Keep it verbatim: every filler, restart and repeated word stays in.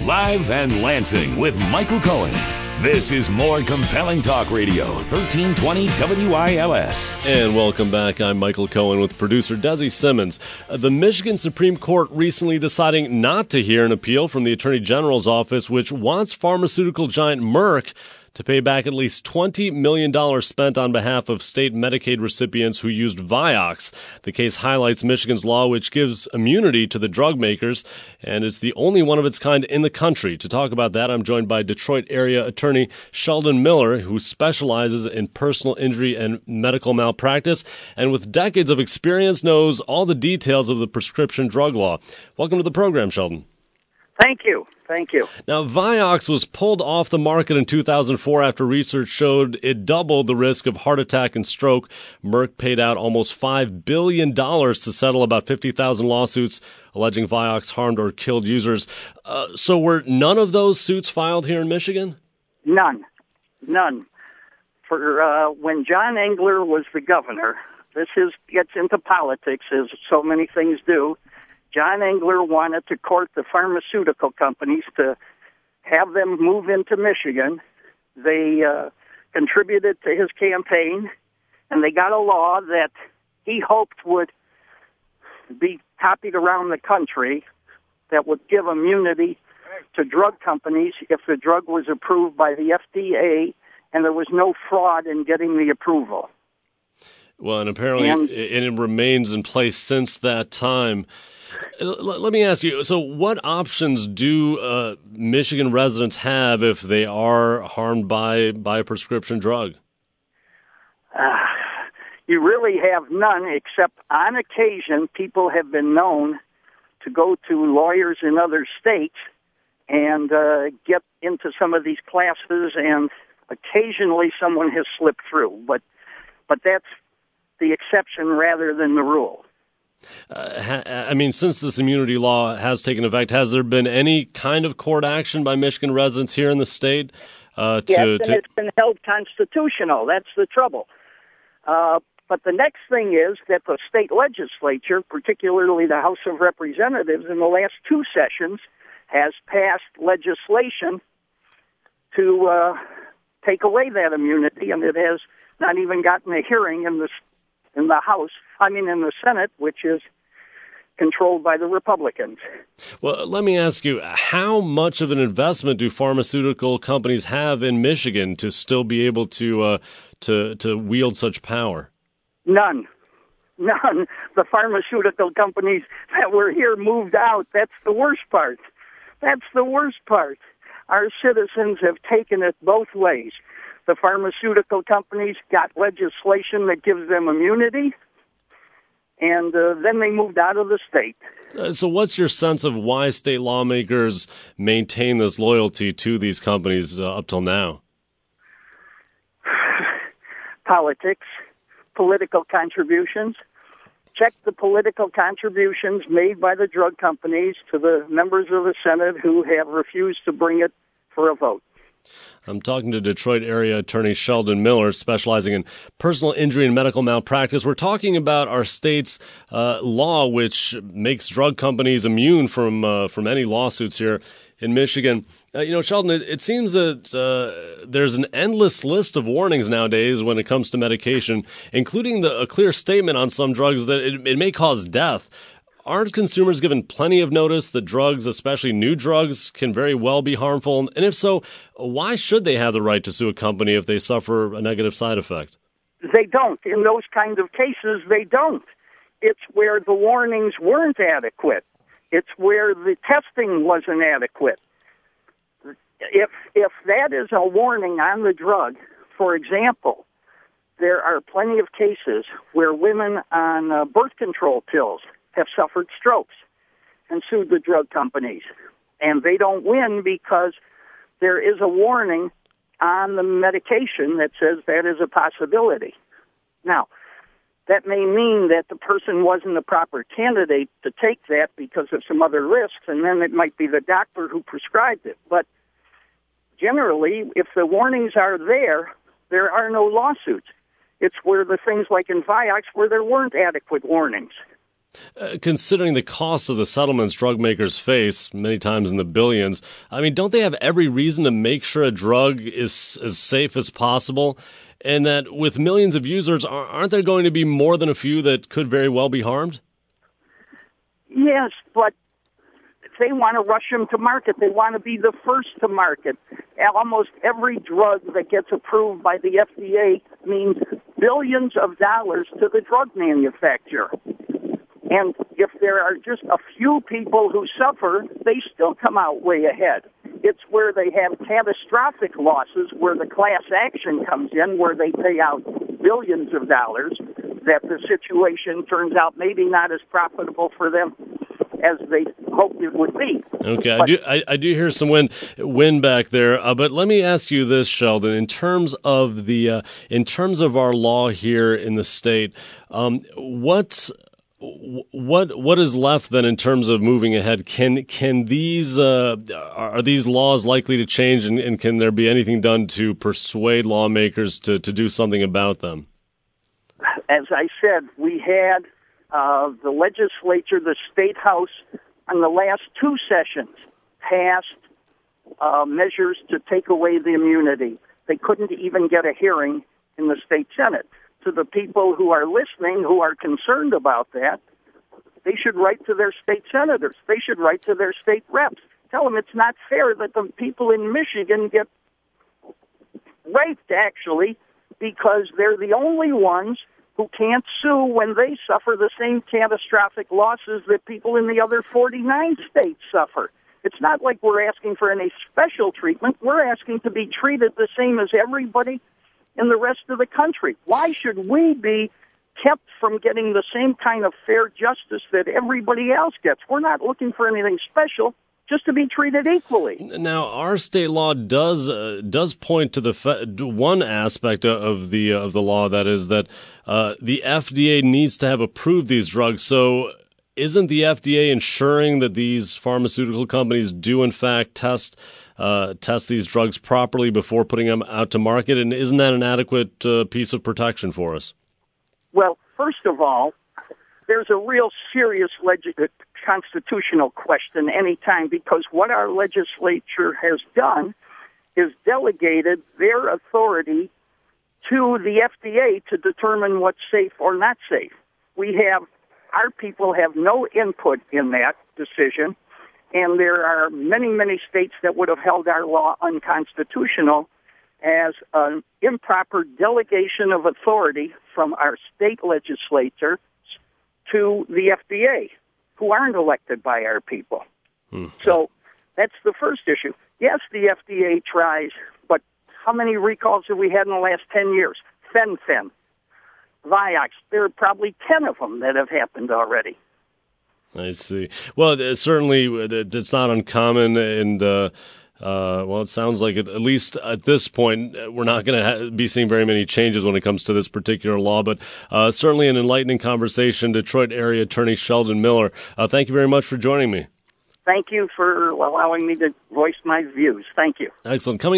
Live and Lansing with Michael Cohen. This is More Compelling Talk Radio, thirteen twenty W I L S. And welcome back. I'm Michael Cohen with producer Desi Simmons. Uh, the Michigan Supreme Court recently deciding not to hear an appeal from the Attorney General's office, which wants pharmaceutical giant Merck to pay back at least twenty million dollars spent on behalf of state Medicaid recipients who used Vioxx. The case highlights Michigan's law, which gives immunity to the drug makers, and it's the only one of its kind in the country. To talk about that, I'm joined by Detroit area attorney Sheldon Miller, who specializes in personal injury and medical malpractice, and with decades of experience knows all the details of the prescription drug law. Welcome to the program, Sheldon. Thank you. Thank you. Now, Vioxx was pulled off the market in two thousand four after research showed it doubled the risk of heart attack and stroke. Merck paid out almost five billion dollars to settle about fifty thousand lawsuits alleging Vioxx harmed or killed users. Uh, so were none of those suits filed here in Michigan? None. None. For uh, when John Engler was the governor, this is gets into politics, as so many things do. John Engler wanted to court the pharmaceutical companies to have them move into Michigan. They uh, contributed to his campaign, and they got a law that he hoped would be copied around the country that would give immunity to drug companies if the drug was approved by the F D A and there was no fraud in getting the approval. Well, and apparently and, it, it remains in place since that time. Let me ask you, so what options do uh, Michigan residents have if they are harmed by, by a prescription drug? Uh, you really have none, except on occasion people have been known to go to lawyers in other states and uh, get into some of these classes, and occasionally someone has slipped through. But, but that's the exception rather than the rule. Uh, ha- I mean, since this immunity law has taken effect, has there been any kind of court action by Michigan residents here in the state? Uh, to, yes, and to... it's been held constitutional. That's the trouble. Uh, but the next thing is that the state legislature, particularly the House of Representatives, in the last two sessions, has passed legislation to uh, take away that immunity, and it has not even gotten a hearing in the in the House, I mean in the Senate, which is controlled by the Republicans. Well, let me ask you, how much of an investment do pharmaceutical companies have in Michigan to still be able to uh, to to wield such power? None. None. The pharmaceutical companies that were here moved out. That's the worst part. That's the worst part. Our citizens have taken it both ways. The pharmaceutical companies got legislation that gives them immunity, and uh, then they moved out of the state. Uh, so what's your sense of why state lawmakers maintain this loyalty to these companies uh, up till now? Politics, political contributions. Check the political contributions made by the drug companies to the members of the Senate who have refused to bring it for a vote. I'm talking to Detroit area attorney Sheldon Miller, specializing in personal injury and medical malpractice. We're talking about our state's uh, law, which makes drug companies immune from uh, from any lawsuits here in Michigan. Uh, you know, Sheldon, it, it seems that uh, there's an endless list of warnings nowadays when it comes to medication, including the, a clear statement on some drugs that it, it may cause death. Aren't consumers given plenty of notice that drugs, especially new drugs, can very well be harmful? And if so, why should they have the right to sue a company if they suffer a negative side effect? They don't. In those kind of cases, they don't. It's where the warnings weren't adequate. It's where the testing wasn't adequate. If if that is a warning on the drug, for example, there are plenty of cases where women on uh, birth control pills have suffered strokes and sued the drug companies. And they don't win because there is a warning on the medication that says that is a possibility. Now, that may mean that the person wasn't the proper candidate to take that because of some other risks, and then it might be the doctor who prescribed it. But generally, if the warnings are there, there are no lawsuits. It's where the things like in Vioxx where there weren't adequate warnings. Uh, considering the cost of the settlements drug makers face, many times in the billions, I mean, don't they have every reason to make sure a drug is as safe as possible? And that with millions of users, aren't there going to be more than a few that could very well be harmed? Yes, but they want to rush them to market. They want to be the first to market. Almost every drug that gets approved by the F D A means billions of dollars to the drug manufacturer. And if there are just a few people who suffer, they still come out way ahead. It's where they have catastrophic losses, where the class action comes in, where they pay out billions of dollars, that the situation turns out maybe not as profitable for them as they hoped it would be. Okay, but, I do I, I do hear some wind wind back there, uh, but let me ask you this, Sheldon. In terms of the uh, in terms of our law here in the state, um, what's What what is left then in terms of moving ahead? Can can these uh, are these laws likely to change, and, and can there be anything done to persuade lawmakers to, to do something about them? As I said, we had uh, the legislature, the state house, on the last two sessions passed uh, measures to take away the immunity. They couldn't even get a hearing in the state Senate. To the people who are listening, who are concerned about that, they should write to their state senators. They should write to their state reps. Tell them it's not fair that the people in Michigan get raped, actually, because they're the only ones who can't sue when they suffer the same catastrophic losses that people in the other forty-nine states suffer. It's not like we're asking for any special treatment. We're asking to be treated the same as everybody in the rest of the country. Why should we be kept from getting the same kind of fair justice that everybody else gets? We're not looking for anything special, just to be treated equally. Now, our state law does uh, does point to the fe- one aspect of the uh, of the law, that is that uh, the F D A needs to have approved these drugs. So, isn't the F D A ensuring that these pharmaceutical companies do in fact test uh, test these drugs properly before putting them out to market? And isn't that an adequate uh, piece of protection for us? Well, first of all, there's a real serious leg- constitutional question anytime, because what our legislature has done is delegated their authority to the F D A to determine what's safe or not safe. We have, our people have no input in that decision, and there are many, many states that would have held our law unconstitutional as an improper delegation of authority from our state legislature to the F D A, who aren't elected by our people. Hmm. So that's the first issue. Yes, the F D A tries, but how many recalls have we had in the last ten years? Fen-Phen, Vioxx, there are probably ten of them that have happened already. I see. Well, uh, certainly it's not uncommon, and uh, uh, well, it sounds like it, at least at this point, we're not going to ha- be seeing very many changes when it comes to this particular law, but uh, certainly an enlightening conversation. Detroit Area Attorney Sheldon Miller, uh, thank you very much for joining me. Thank you for allowing me to voice my views. Thank you. Excellent. Coming